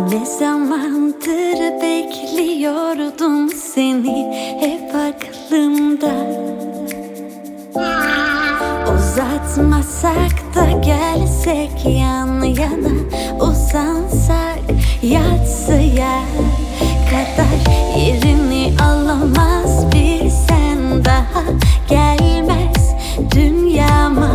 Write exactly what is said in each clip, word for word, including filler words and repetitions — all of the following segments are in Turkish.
Ne zamandır bekliyordum seni hep aklımda. Uzatmasak da gelsek yan yana, uzansak yatsıya kadar. Yerini alamaz bir sen daha, gelmez dünyama.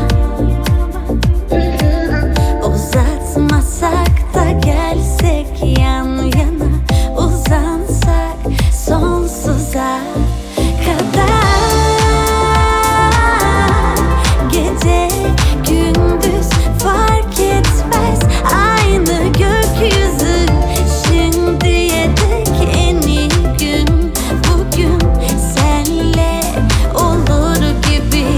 Uzatmasak da gelsek yan yana, uzansak sonsuza kadar. Gece gündüz fark etmez, aynı gökyüzü. Şimdiye dek en iyi gün bugün, senle olur gibi.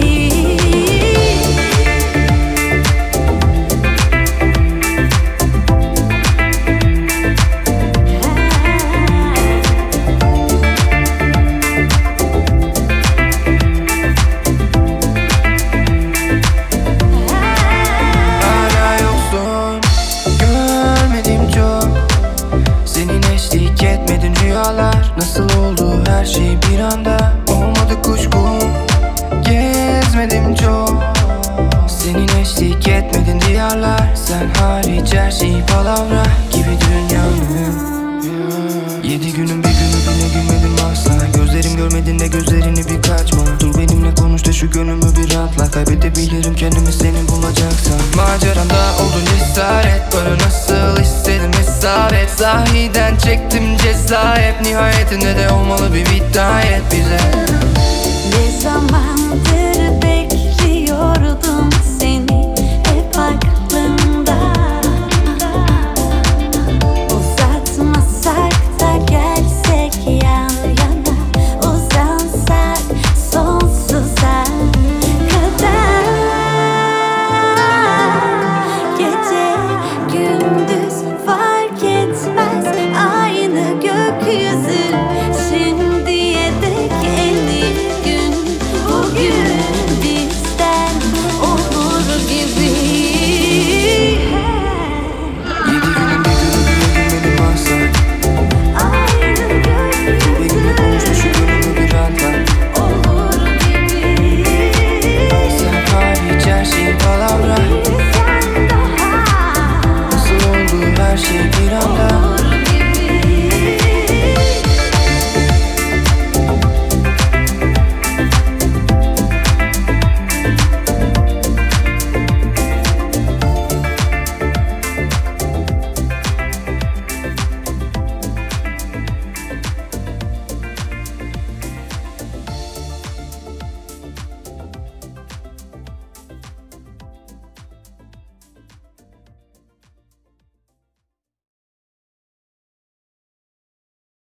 Nasıl oldu her şey bir anda? Olmadı kuşkum, gezmedim çok. Senin eşlik etmedin diyarlar. Sen hariç her şey palavra gibi dünyamın. Yedi günün bir günü bile gülmedim asla. Gözlerim görmediğinde gözlerini bir kaçma. Dur benimle konuş da şu gönlümü bir rahatla. Kaybedebilirim kendimi senin bulacaksan. Maceramda oldun cesaret, böyle nasıl istedim hesabet. Sahiden çektim ceza hep, nihayetinde de olmalı bir bidayet bize. Ne zamandır